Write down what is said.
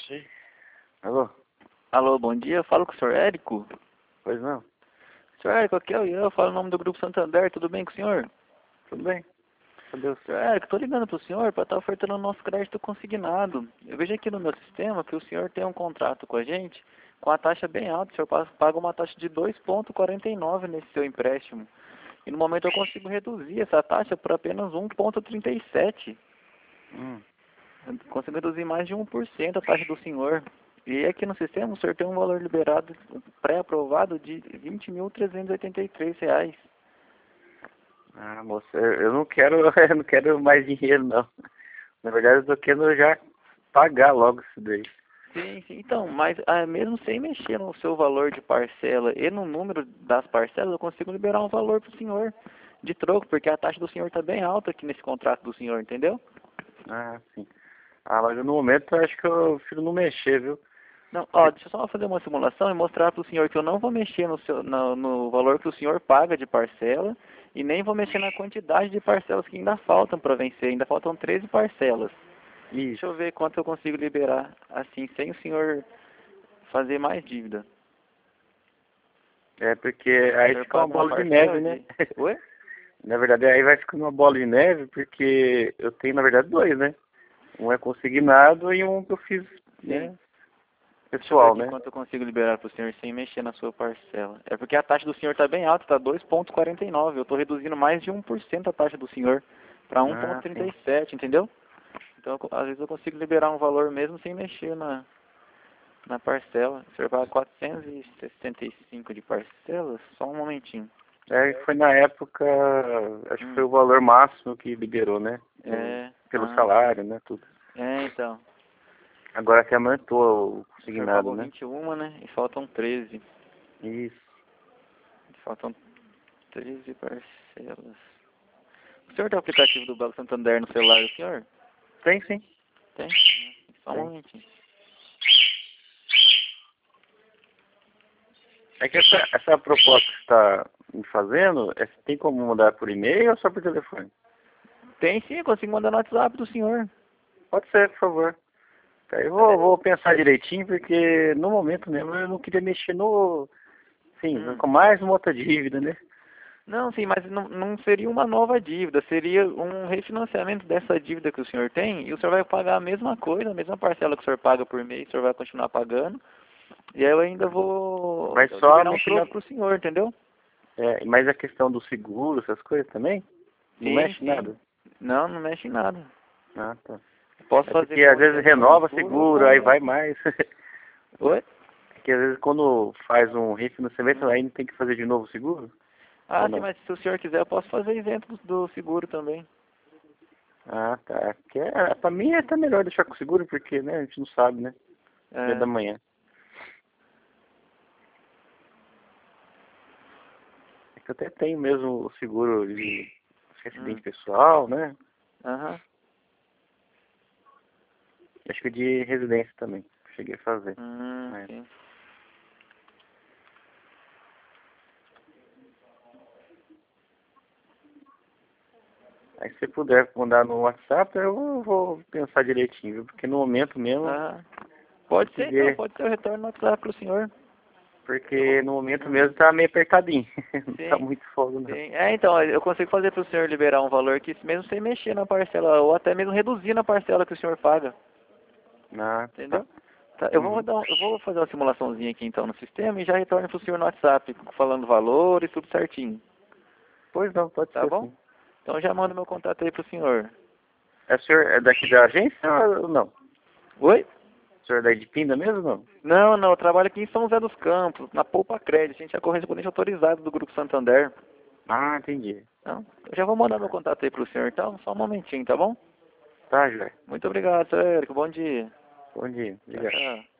Sim. Alô? Alô, bom dia. Eu falo com o senhor Érico. Pois não? Senhor Érico, aqui é o Ian, eu falo o nome do Grupo Santander. Tudo bem com o senhor? Tudo bem? Cadê Senhor Érico, estou ligando para o senhor para estar ofertando o nosso crédito consignado. Eu vejo aqui no meu sistema que o senhor tem um contrato com a gente com a taxa bem alta. O senhor paga uma taxa de 2,49 nesse seu empréstimo. E no momento eu consigo reduzir essa taxa por apenas 1,37. Hum. Eu consigo reduzir mais de 1% a taxa do senhor. E aqui no sistema o senhor tem um valor liberado pré-aprovado de R$ 20.383. Ah, moça, eu não quero, eu não quero mais dinheiro, não. Na verdade, eu tô querendo já pagar logo isso daí. Sim, sim. Então, mas mesmo sem mexer no seu valor de parcela e no número das parcelas, eu consigo liberar um valor para o senhor de troco, porque a taxa do senhor está bem alta aqui nesse contrato do senhor, entendeu? Ah, sim. Ah, mas no momento eu acho que eu prefiro não mexer, viu? Não, ó, deixa eu só fazer uma simulação e mostrar para o senhor que eu não vou mexer no valor que o senhor paga de parcela e nem vou mexer na quantidade de parcelas que ainda faltam para vencer. Ainda faltam 13 parcelas. Isso. Deixa eu ver quanto eu consigo liberar assim, sem o senhor fazer mais dívida. É porque O aí senhor fica uma paga uma bola de parcela neve, né? de... Oi? Na verdade, aí vai ficando uma bola de neve, porque eu tenho, na verdade, dois, né? Um é consignado e um que eu fiz, Sim. né? Deixa eu ver Pessoal, aqui né? quanto eu consigo liberar para o senhor sem mexer na sua parcela. É porque a taxa do senhor está bem alta, está 2,49. Eu estou reduzindo mais de 1% a taxa do senhor para Ah, sim. 1,37, entendeu? Então, às vezes eu consigo liberar um valor mesmo sem mexer na parcela. O senhor paga 465 de parcelas? Só um momentinho. É, foi na época, acho que foi Hum, o valor máximo que liberou, né? Pelo sim. salário, né? Tudo. É, então. Agora que aumentou o O senhor consignado, pagou né? 21, né? E faltam 13. Isso. Faltam 13 parcelas. O senhor tem o aplicativo do Banco Santander no celular do senhor? Tem sim, Tem? Só um tem. momentinho. É que essa proposta que você está me fazendo, tem como mandar por e-mail ou só por telefone? Tem sim, eu consigo mandar no WhatsApp do senhor. Pode ser, por favor. Tá, eu É, vou pensar direitinho, porque no momento mesmo eu não queria mexer no... Sim, hum. com mais uma outra dívida, né? Não, sim, mas não seria uma nova dívida, seria um refinanciamento dessa dívida que o senhor tem e o senhor vai pagar a mesma coisa, a mesma parcela que o senhor paga por mês, o senhor vai continuar pagando. E aí eu ainda vou Vai só liberar um mexer na... troco pro senhor, entendeu? É, mas a questão do seguro, essas coisas também? Não Sim, mexe sim. nada? Não, não mexe em nada. Ah, tá. Eu posso É fazer porque com às você vezes no novo renova seguro ou seguro, aí com... vai mais. Oi? Porque às vezes quando faz um refinanciamento, aí não tem que fazer de novo seguro? Ou Ah, sim, não? mas se o senhor quiser eu posso fazer isento do seguro também. Ah, tá. Que pra mim é até melhor deixar com seguro, porque né, a gente não sabe, né? Dia da É. manhã. É que eu até tenho mesmo o seguro de acidente Hum. pessoal, né? Aham. Acho que de residência também. Cheguei a fazer. Mas... Sim. Aí se você puder mandar no WhatsApp, eu vou pensar direitinho, viu? Porque no momento mesmo Aham. tem Pode que ser então, ver. pode ser o retorno no WhatsApp pro senhor. Porque no momento Hum. mesmo tá meio apertadinho. Não tá Sim, muito fogo, não. sim. É, então, eu consigo fazer pro senhor liberar um valor que mesmo sem mexer na parcela, ou até mesmo reduzir na parcela que o senhor paga. Ah, tá. Entendeu? Tá, eu vou Uhum. dar eu vou fazer uma simulaçãozinha aqui então no sistema e já retorno pro senhor no WhatsApp, falando valor e tudo certinho. Pois não, pode Tá ser bom? sim. Então eu já mando meu contato aí pro senhor. É o senhor é daqui da agência ou não? Oi? O senhor é daí de Pinda mesmo ou não? Não, não, eu trabalho aqui em São José dos Campos, na Poupa Crédito. A gente é correspondente autorizado do Grupo Santander. Ah, entendi. Então, eu já vou mandar meu contato aí pro senhor, então, só um momentinho, tá bom? Tá, Joia. Muito obrigado, senhor Érico. Bom dia. Bom dia. Tchau, Obrigado. tchau.